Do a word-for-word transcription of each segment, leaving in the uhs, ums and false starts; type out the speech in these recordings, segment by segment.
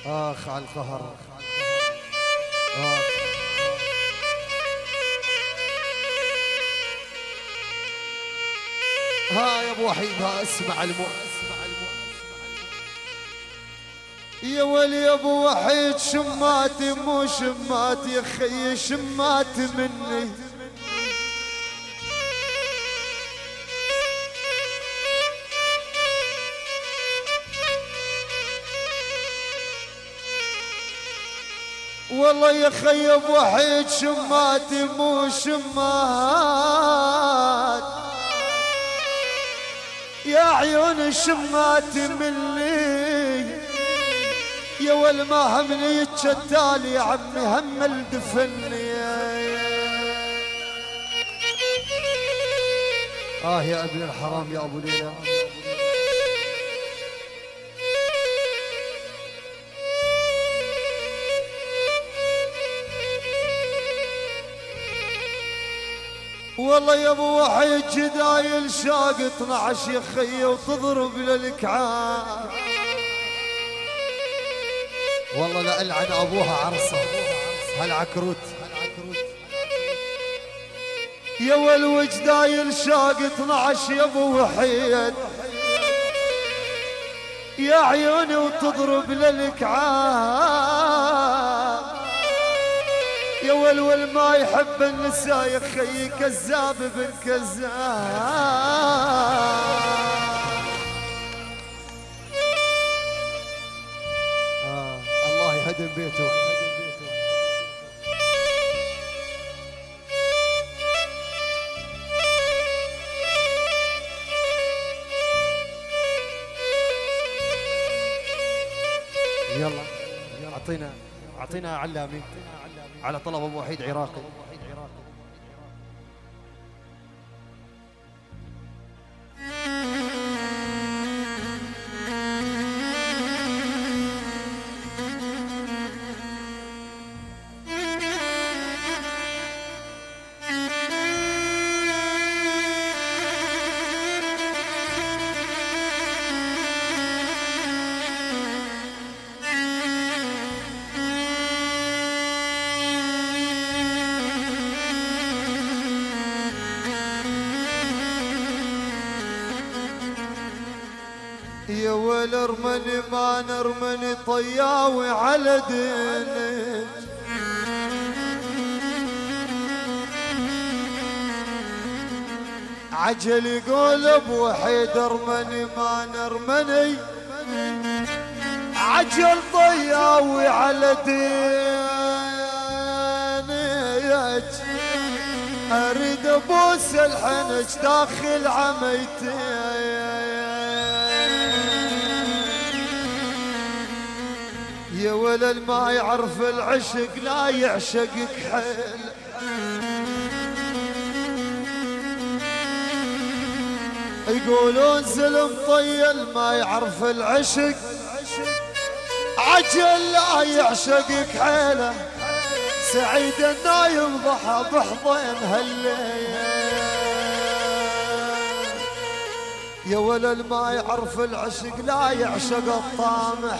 آخ على القهر. آخ. ها يا ابو وحيد، ها اسمع المو يا ولي يا ابو وحيد، شماتي مو شماتي يا خي، شماتي مني. والله يا خي ابو وحيد، شماتي مو شمات يا عيون شماتي مني. يا ول ما همني يتشتال يا عمي هم الدفني. آه يا ابن الحرام يا ابو ليلى. والله يا ابو وحيد جدايل شاق اثنعش يا خي وتضرب للكعاب. والله لا العن ابوها عرصه هالعكروت. يا والوجدايل شاق اثنعش يا ابو وحيد يا عيوني وتضرب للكعاب. يا ولول ما يحب النساء يا خي، كذاب بن كذاب. آه الله يهدم بيته. يلا اعطينا اعطينا علامي على طلب ابو وحيد عراقي. يا ول ارمني ما نرمني طياوي على دينك. عجل يقول ابو وحيد ارمني ما نرمني، عجل طياوي على دينك. اريد ابوس الحنج داخل عميتي. يا ولد ما يعرف العشق لا يعشقك حيل. يقولون زلم طيل ما يعرف العشق، عجل لا يعشقك حيله. سعيد النايم ضحى بحضن هالليل. يا ولد ما يعرف العشق لا يعشق الطامح.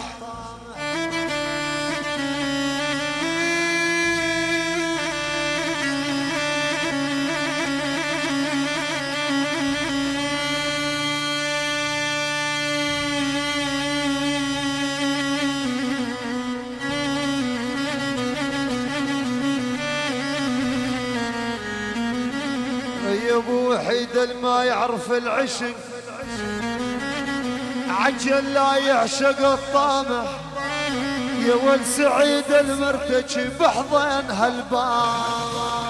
يا ابو وحيد ما يعرف العشق، عجل لا يعشق الطامح. يا ول سعيد المرتجي بحضن هالباب.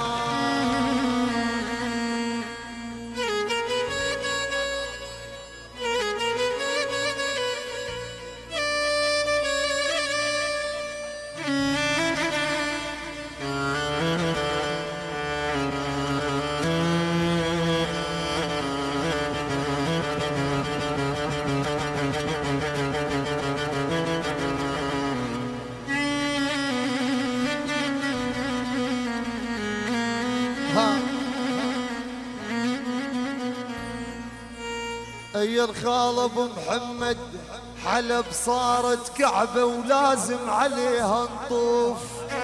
خير خال ابو محمد حلب صارت كعبة ولازم عليها نطوف.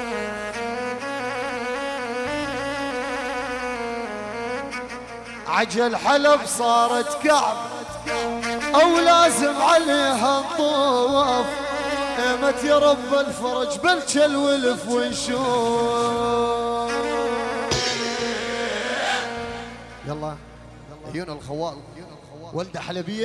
عجل حلب صارت كعبة او لازم عليها نطوف. ايمت يا رب الفرج بالجل ولف ونشوف. يلا عيون الخوال ولده حلبية.